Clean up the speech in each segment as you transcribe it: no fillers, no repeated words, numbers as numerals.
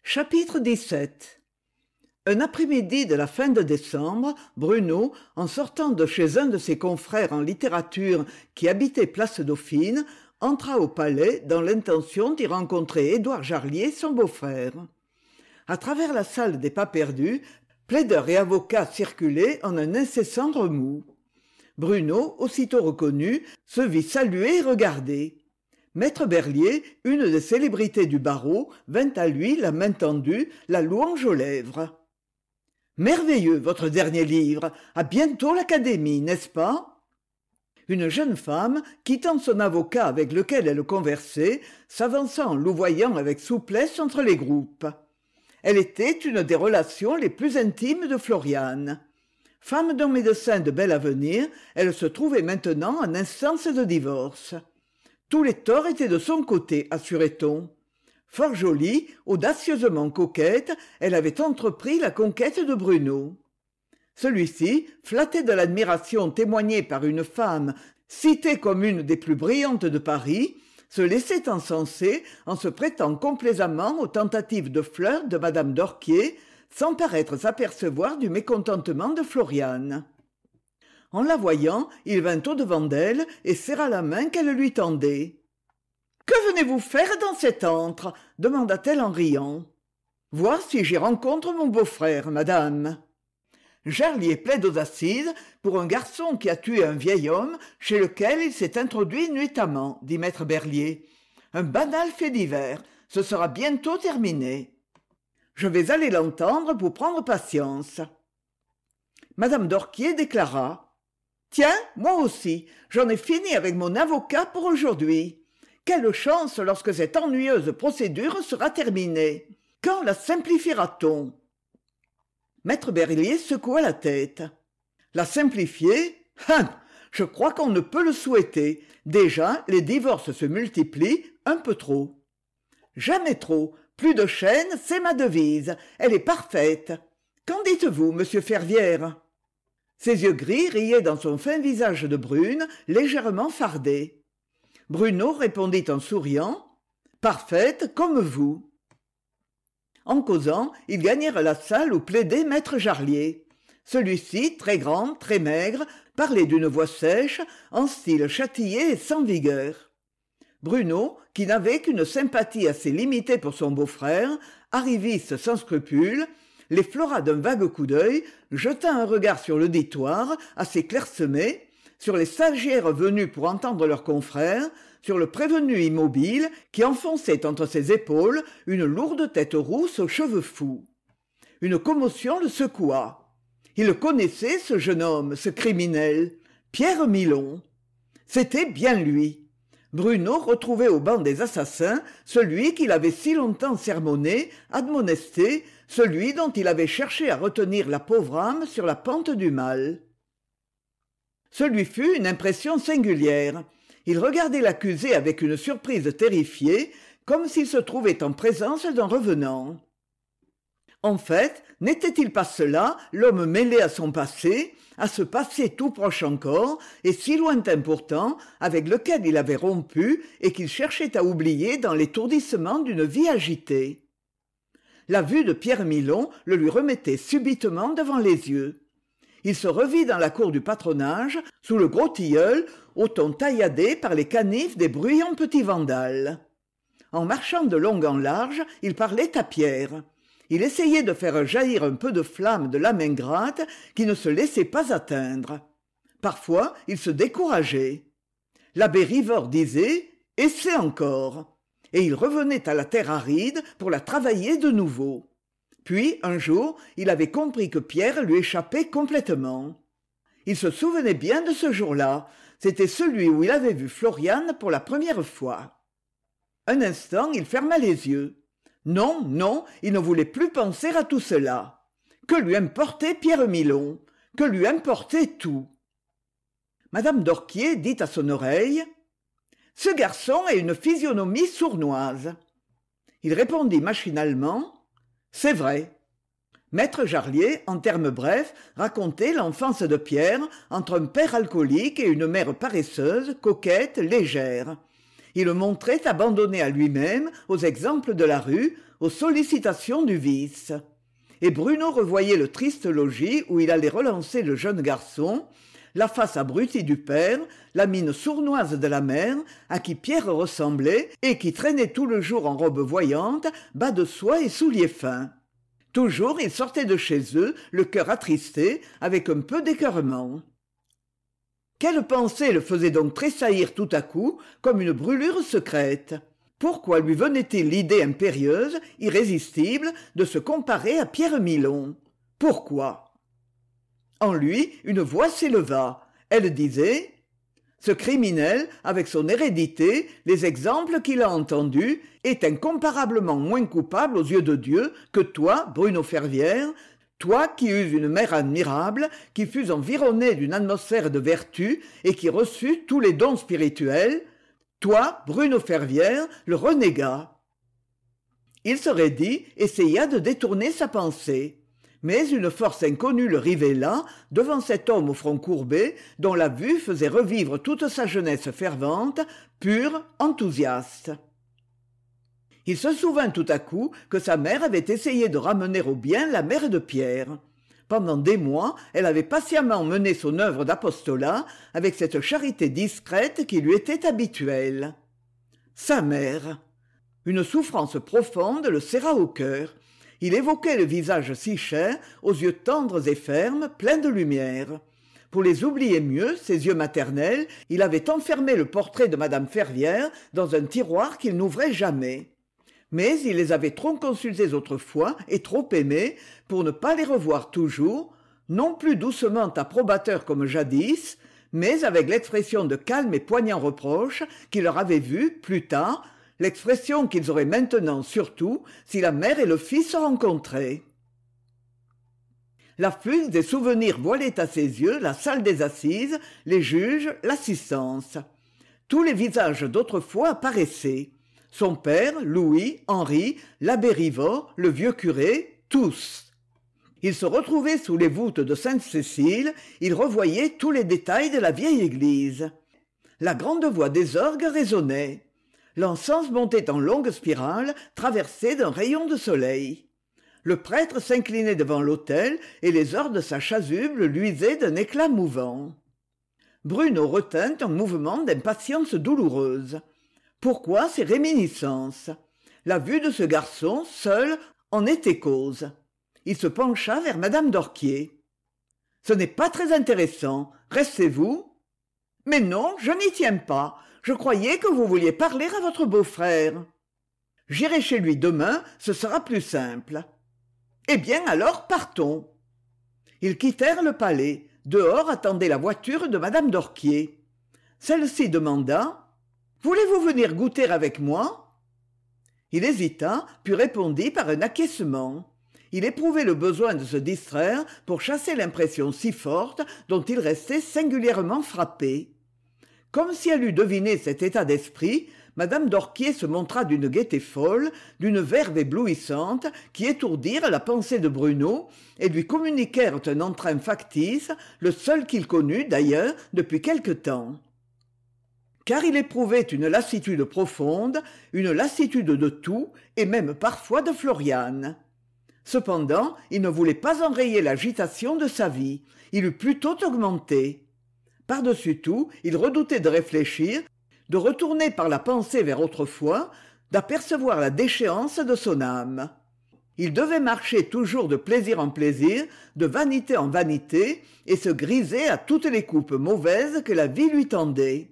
Chapitre 17. Un après-midi de la fin de décembre, Bruno, en sortant de chez un de ses confrères en littérature qui habitait place Dauphine, entra au palais dans l'intention d'y rencontrer Édouard Jarlier, son beau-frère. À travers la salle des pas-perdus, plaideurs et avocats circulaient en un incessant remous. Bruno, aussitôt reconnu, se vit saluer et regarder. Maître Berlier, une des célébrités du barreau, vint à lui, la main tendue, la louange aux lèvres. « Merveilleux, votre dernier livre. À bientôt l'Académie, n'est-ce pas ?» Une jeune femme, quittant son avocat avec lequel elle conversait, s'avança en louvoyant avec souplesse entre les groupes. Elle était une des relations les plus intimes de Floriane. Femme d'un médecin de bel avenir, elle se trouvait maintenant en instance de divorce. Tous les torts étaient de son côté, assurait-on. Fort jolie, audacieusement coquette, elle avait entrepris la conquête de Bruno. Celui-ci, flatté de l'admiration témoignée par une femme citée comme une des plus brillantes de Paris, se laissait encenser en se prêtant complaisamment aux tentatives de flirt de madame d'Orquier, sans paraître s'apercevoir du mécontentement de Floriane. En la voyant, il vint au-devant d'elle et serra la main qu'elle lui tendait. « Que venez-vous faire dans cet antre ?» demanda-t-elle en riant. « Voir si j'y rencontre mon beau-frère, madame. » Jarlier plaide aux assises pour un garçon qui a tué un vieil homme chez lequel il s'est introduit nuitamment, dit maître Berlier. Un banal fait divers, ce sera bientôt terminé. Je vais aller l'entendre pour prendre patience. Madame d'Orquier déclara. Tiens, moi aussi, j'en ai fini avec mon avocat pour aujourd'hui. Quelle chance lorsque cette ennuyeuse procédure sera terminée. Quand la simplifiera-t-on ? Maître Berlier secoua la tête. La simplifier ? Je crois qu'on ne peut le souhaiter. Déjà, les divorces se multiplient un peu trop. Jamais trop. Plus de chaînes, c'est ma devise. Elle est parfaite. Qu'en dites-vous, monsieur Fervière ? Ses yeux gris riaient dans son fin visage de brune, légèrement fardé. Bruno répondit en souriant « Parfaite comme vous ». En causant, ils gagnèrent la salle où plaidait maître Jarlier. Celui-ci, très grand, très maigre, parlait d'une voix sèche, en style châtillé et sans vigueur. Bruno, qui n'avait qu'une sympathie assez limitée pour son beau-frère, arriviste sans scrupules, l'effleura d'un vague coup d'œil, jeta un regard sur l'auditoire, assez clairsemé, sur les stagiaires venus pour entendre leurs confrères, sur le prévenu immobile qui enfonçait entre ses épaules une lourde tête rousse aux cheveux fous. Une commotion le secoua. Il le connaissait, ce jeune homme, ce criminel, Pierre Milon. C'était bien lui. Bruno retrouvait au banc des assassins celui qu'il avait si longtemps sermonné, admonesté, celui dont il avait cherché à retenir la pauvre âme sur la pente du mal. Ce lui fut une impression singulière. Il regardait l'accusé avec une surprise terrifiée, comme s'il se trouvait en présence d'un revenant. En fait, n'était-il pas cela, l'homme mêlé à son passé, à ce passé tout proche encore, et si lointain pourtant, avec lequel il avait rompu et qu'il cherchait à oublier dans l'étourdissement d'une vie agitée. La vue de Pierre Milon le lui remettait subitement devant les yeux. Il se revit dans la cour du patronage, sous le gros tilleul, au ton tailladé par les canifs des bruyants petits vandales. En marchant de long en large, il parlait à Pierre. Il essayait de faire jaillir un peu de flamme de l'âme ingrate qui ne se laissait pas atteindre. Parfois, il se décourageait. L'abbé Rivord disait « Essaie encore !» et il revenait à la terre aride pour la travailler de nouveau. Puis, un jour, il avait compris que Pierre lui échappait complètement. Il se souvenait bien de ce jour-là. C'était celui où il avait vu Floriane pour la première fois. Un instant, il ferma les yeux. Non, non, il ne voulait plus penser à tout cela. Que lui importait Pierre Milon? Que lui importait tout? Madame d'Orquier dit à son oreille « Ce garçon a une physionomie sournoise. » Il répondit machinalement « C'est vrai. » Maître Jarlier, en termes brefs, racontait l'enfance de Pierre entre un père alcoolique et une mère paresseuse, coquette, légère. Il le montrait abandonné à lui-même, aux exemples de la rue, aux sollicitations du vice. Et Bruno revoyait le triste logis où il allait relancer le jeune garçon, la face abrutie du père, la mine sournoise de la mère, à qui Pierre ressemblait et qui traînait tout le jour en robe voyante, bas de soie et souliers fins. Toujours ils sortaient de chez eux, le cœur attristé, avec un peu d'écœurement. Quelle pensée le faisait donc tressaillir tout à coup, comme une brûlure secrète? Pourquoi lui venait-il l'idée impérieuse, irrésistible, de se comparer à Pierre Milon? Pourquoi? En lui, une voix s'éleva. Elle disait: « Ce criminel, avec son hérédité, les exemples qu'il a entendus, est incomparablement moins coupable aux yeux de Dieu que toi, Bruno Fervière, toi qui eus une mère admirable, qui fus environné d'une atmosphère de vertu et qui reçus tous les dons spirituels, toi, Bruno Fervière, le renégat. » Il se raidit, essaya de détourner sa pensée. Mais une force inconnue le rivela devant cet homme au front courbé dont la vue faisait revivre toute sa jeunesse fervente, pure, enthousiaste. Il se souvint tout à coup que sa mère avait essayé de ramener au bien la mère de Pierre. Pendant des mois, elle avait patiemment mené son œuvre d'apostolat avec cette charité discrète qui lui était habituelle. Sa mère. Une souffrance profonde le serra au cœur. Il évoquait le visage si cher, aux yeux tendres et fermes, pleins de lumière. Pour les oublier mieux, ses yeux maternels, il avait enfermé le portrait de madame Fervière dans un tiroir qu'il n'ouvrait jamais. Mais il les avait trop consultés autrefois et trop aimés pour ne pas les revoir toujours, non plus doucement approbateurs comme jadis, mais avec l'expression de calme et poignant reproche qu'il leur avait vu, plus tard, l'expression qu'ils auraient maintenant surtout si la mère et le fils se rencontraient. L'afflux des souvenirs voilait à ses yeux la salle des assises, les juges, l'assistance. Tous les visages d'autrefois apparaissaient. Son père, Louis, Henri, l'abbé Rivot, le vieux curé, tous. Il se retrouvait sous les voûtes de Sainte-Cécile, il revoyait tous les détails de la vieille église. La grande voix des orgues résonnait. L'encens montait en longue spirale, traversée d'un rayon de soleil. Le prêtre s'inclinait devant l'autel et les ors de sa chasuble luisaient d'un éclat mouvant. Bruno retint un mouvement d'impatience douloureuse. Pourquoi ces réminiscences? La vue de ce garçon, seul, en était cause. Il se pencha vers madame d'Orquier. « Ce n'est pas très intéressant. Restez-vous ?»« Mais non, je n'y tiens pas. Je croyais que vous vouliez parler à votre beau-frère. »« J'irai chez lui demain, ce sera plus simple. »« Eh bien alors, partons. » Ils quittèrent le palais. Dehors attendait la voiture de madame d'Orquier. Celle-ci demanda: « Voulez-vous venir goûter avec moi ?» Il hésita, puis répondit par un acquiescement. Il éprouvait le besoin de se distraire pour chasser l'impression si forte dont il restait singulièrement frappé. Comme si elle eût deviné cet état d'esprit, madame d'Orquier se montra d'une gaieté folle, d'une verve éblouissante, qui étourdirent la pensée de Bruno et lui communiquèrent un entrain factice, le seul qu'il connût d'ailleurs depuis quelque temps. Car il éprouvait une lassitude profonde, une lassitude de tout, et même parfois de Floriane. Cependant, il ne voulait pas enrayer l'agitation de sa vie, il eût plutôt augmenté. Par-dessus tout, il redoutait de réfléchir, de retourner par la pensée vers autrefois, d'apercevoir la déchéance de son âme. Il devait marcher toujours de plaisir en plaisir, de vanité en vanité, et se griser à toutes les coupes mauvaises que la vie lui tendait.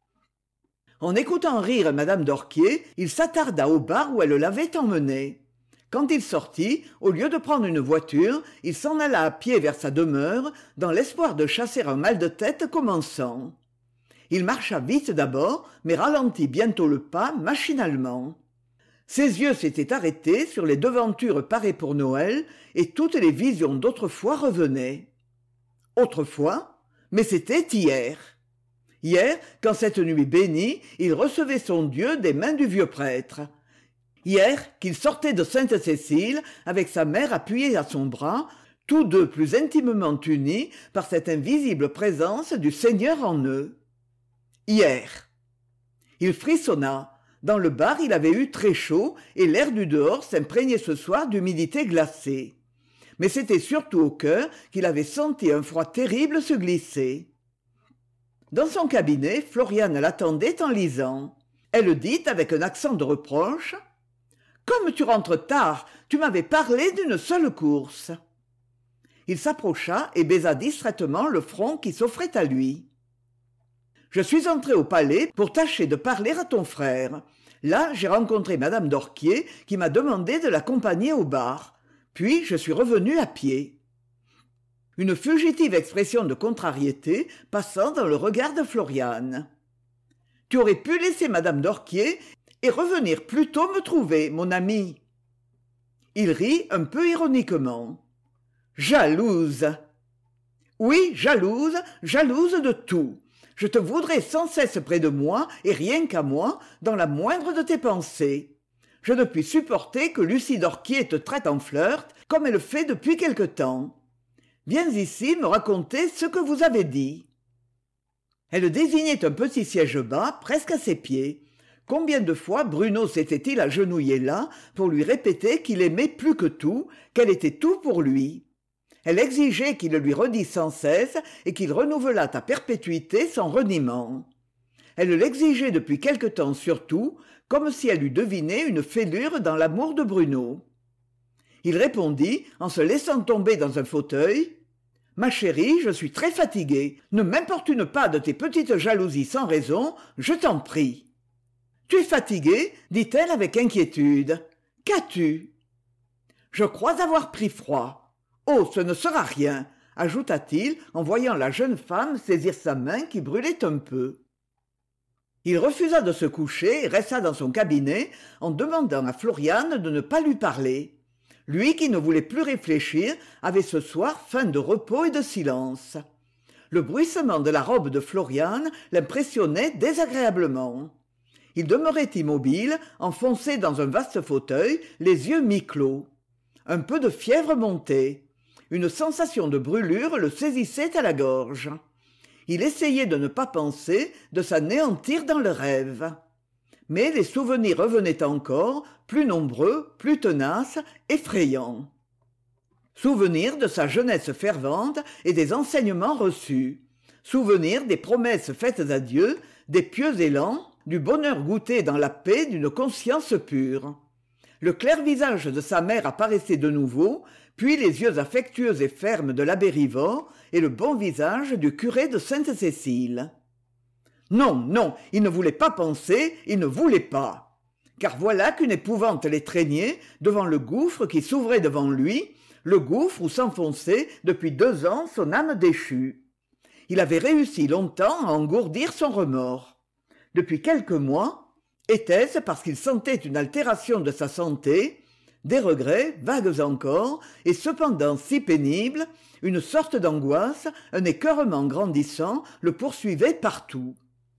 En écoutant rire madame d'Orquier, il s'attarda au bar où elle l'avait emmené. Quand il sortit, au lieu de prendre une voiture, il s'en alla à pied vers sa demeure, dans l'espoir de chasser un mal de tête commençant. Il marcha vite d'abord, mais ralentit bientôt le pas machinalement. Ses yeux s'étaient arrêtés sur les devantures parées pour Noël, et toutes les visions d'autrefois revenaient. Autrefois? Mais c'était hier. Hier, quand cette nuit bénie, il recevait son Dieu des mains du vieux prêtre. Hier, qu'il sortait de Sainte-Cécile, avec sa mère appuyée à son bras, tous deux plus intimement unis par cette invisible présence du Seigneur en eux. Hier. Il frissonna. Dans le bar, il avait eu très chaud et l'air du dehors s'imprégnait ce soir d'humidité glacée. Mais c'était surtout au cœur qu'il avait senti un froid terrible se glisser. Dans son cabinet, Floriane l'attendait en lisant. Elle dit avec un accent de reproche : « Comme tu rentres tard, tu m'avais parlé d'une seule course. » Il s'approcha et baisa distraitement le front qui s'offrait à lui. « Je suis entré au palais pour tâcher de parler à ton frère. Là, j'ai rencontré madame d'Orquier qui m'a demandé de l'accompagner au bar. Puis, je suis revenu à pied. » Une fugitive expression de contrariété passant dans le regard de Floriane. « Tu aurais pu laisser madame d'Orquier et revenir plus tôt me trouver, mon ami. » Il rit un peu ironiquement. « Jalouse !»« Oui, jalouse, jalouse de tout. Je te voudrais sans cesse près de moi, et rien qu'à moi, dans la moindre de tes pensées. Je ne puis supporter que Lucie d'Orquier te traite en flirt, comme elle le fait depuis quelque temps. Viens ici me raconter ce que vous avez dit. » Elle désignait un petit siège bas, presque à ses pieds. Combien de fois Bruno s'était-il agenouillé là pour lui répéter qu'il aimait plus que tout, qu'elle était tout pour lui. Elle exigeait qu'il le lui redît sans cesse et qu'il renouvelât à perpétuité son reniement. Elle l'exigeait depuis quelque temps surtout, comme si elle eût deviné une fêlure dans l'amour de Bruno. Il répondit, en se laissant tomber dans un fauteuil : « Ma chérie, je suis très fatigué. Ne m'importune pas de tes petites jalousies sans raison, je t'en prie. »« Tu es fatigué ?» dit-elle avec inquiétude. « Qu'as-tu ?»« Je crois avoir pris froid. » « Oh, ce ne sera rien !» ajouta-t-il en voyant la jeune femme saisir sa main qui brûlait un peu. Il refusa de se coucher et resta dans son cabinet en demandant à Floriane de ne pas lui parler. Lui qui ne voulait plus réfléchir avait ce soir faim de repos et de silence. Le bruissement de la robe de Floriane l'impressionnait désagréablement. Il demeurait immobile, enfoncé dans un vaste fauteuil, les yeux mi-clos. Un peu de fièvre montait. Une sensation de brûlure le saisissait à la gorge. Il essayait de ne pas penser, de s'anéantir dans le rêve. Mais les souvenirs revenaient encore, plus nombreux, plus tenaces, effrayants. Souvenirs de sa jeunesse fervente et des enseignements reçus. Souvenirs des promesses faites à Dieu, des pieux élans, du bonheur goûté dans la paix d'une conscience pure. Le clair visage de sa mère apparaissait de nouveau, puis les yeux affectueux et fermes de l'abbé Rivord et le bon visage du curé de Sainte-Cécile. Non, non, il ne voulait pas penser, il ne voulait pas. Car voilà qu'une épouvante l'étreignait devant le gouffre qui s'ouvrait devant lui, le gouffre où s'enfonçait depuis 2 ans son âme déchue. Il avait réussi longtemps à engourdir son remords. Depuis quelques mois, était-ce parce qu'il sentait une altération de sa santé, des regrets, vagues encore, et cependant si pénibles, une sorte d'angoisse, un écœurement grandissant le poursuivait partout.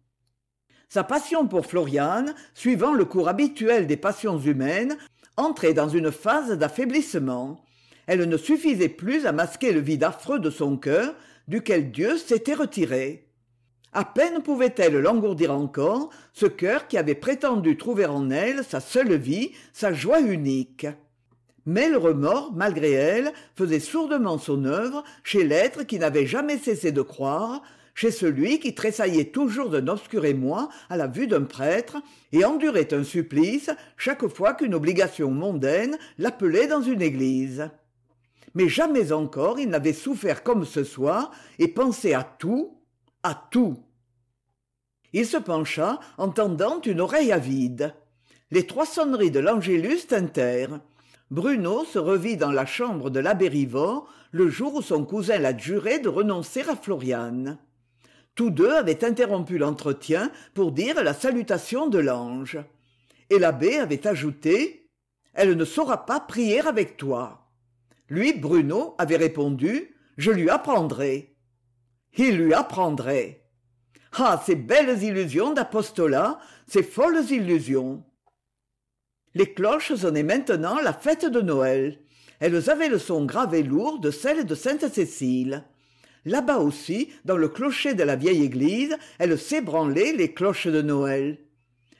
Sa passion pour Floriane, suivant le cours habituel des passions humaines, entrait dans une phase d'affaiblissement. Elle ne suffisait plus à masquer le vide affreux de son cœur, duquel Dieu s'était retiré. À peine pouvait-elle l'engourdir encore, ce cœur qui avait prétendu trouver en elle sa seule vie, sa joie unique. Mais le remords, malgré elle, faisait sourdement son œuvre chez l'être qui n'avait jamais cessé de croire, chez celui qui tressaillait toujours d'un obscur émoi à la vue d'un prêtre et endurait un supplice chaque fois qu'une obligation mondaine l'appelait dans une église. Mais jamais encore il n'avait souffert comme ce soir et pensé à tout, à tout. Il se pencha en tendant une oreille avide. Les 3 sonneries de l'Angélus tintèrent. Bruno se revit dans la chambre de l'abbé Rivord le jour où son cousin l'adjurait de renoncer à Floriane. Tous deux avaient interrompu l'entretien pour dire la salutation de l'ange. Et l'abbé avait ajouté « Elle ne saura pas prier avec toi ». Lui, Bruno, avait répondu « Je lui apprendrai ». Il lui apprendrait. Ah, ces belles illusions d'apostolat, ces folles illusions. Les cloches sonnaient maintenant la fête de Noël. Elles avaient le son grave et lourd de celle de Sainte-Cécile. Là-bas aussi, dans le clocher de la vieille église, elles s'ébranlaient les cloches de Noël.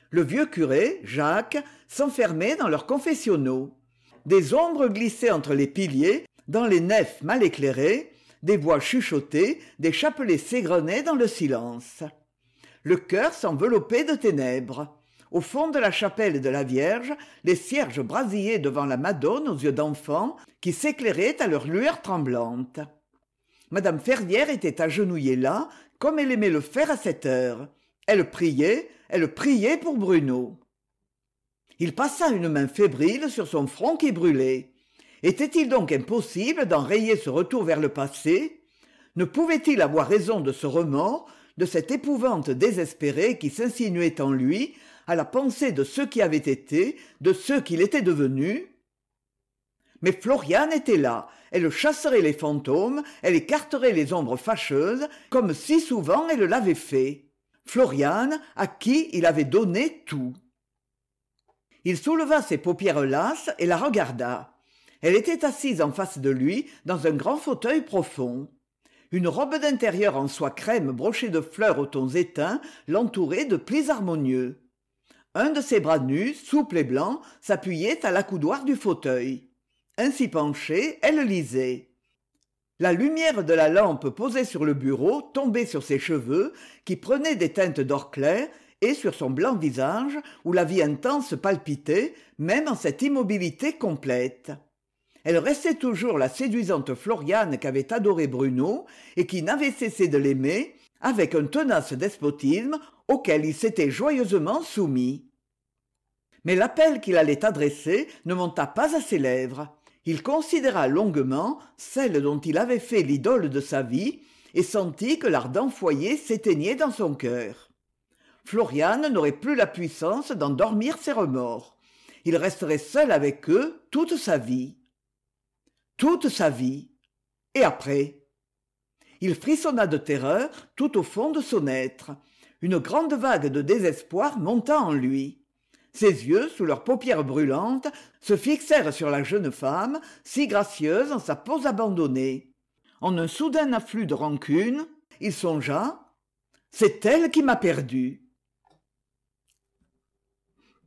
Le vieux curé, Jacques, s'enfermait dans leurs confessionnaux. Des ombres glissaient entre les piliers, dans les nefs mal éclairées, des voix chuchotaient, des chapelets s'égrenaient dans le silence. Le chœur s'enveloppait de ténèbres. Au fond de la chapelle de la Vierge, les cierges brasillaient devant la Madone aux yeux d'enfant qui s'éclairaient à leur lueur tremblante. Madame Ferrière était agenouillée là, comme elle aimait le faire à cette heure. Elle priait pour Bruno. Il passa une main fébrile sur son front qui brûlait. Était-il donc impossible d'enrayer ce retour vers le passé? Ne pouvait-il avoir raison de ce remords, de cette épouvante désespérée qui s'insinuait en lui à la pensée de ceux qui avaient été, de ceux qu'il était devenu? Mais Floriane était là, elle chasserait les fantômes, elle écarterait les ombres fâcheuses, comme si souvent elle l'avait fait. Floriane, à qui il avait donné tout. Il souleva ses paupières lasses et la regarda. Elle était assise en face de lui, dans un grand fauteuil profond. Une robe d'intérieur en soie crème brochée de fleurs aux tons éteints l'entourait de plis harmonieux. Un de ses bras nus, souple et blanc, s'appuyait à l'accoudoir du fauteuil. Ainsi penchée, elle lisait. La lumière de la lampe posée sur le bureau tombait sur ses cheveux, qui prenaient des teintes d'or clair, et sur son blanc visage, où la vie intense palpitait, même en cette immobilité complète. Elle restait toujours la séduisante Floriane qu'avait adorée Bruno, et qui n'avait cessé de l'aimer, avec un tenace despotisme auquel il s'était joyeusement soumis. Mais l'appel qu'il allait adresser ne monta pas à ses lèvres. Il considéra longuement celle dont il avait fait l'idole de sa vie et sentit que l'ardent foyer s'éteignait dans son cœur. Floriane n'aurait plus la puissance d'endormir ses remords. Il resterait seul avec eux toute sa vie. Toute sa vie. Et après? Il frissonna de terreur tout au fond de son être. Une grande vague de désespoir monta en lui. Ses yeux, sous leurs paupières brûlantes, se fixèrent sur la jeune femme, si gracieuse en sa pose abandonnée. En un soudain afflux de rancune, il songea « C'est elle qui m'a perdu !»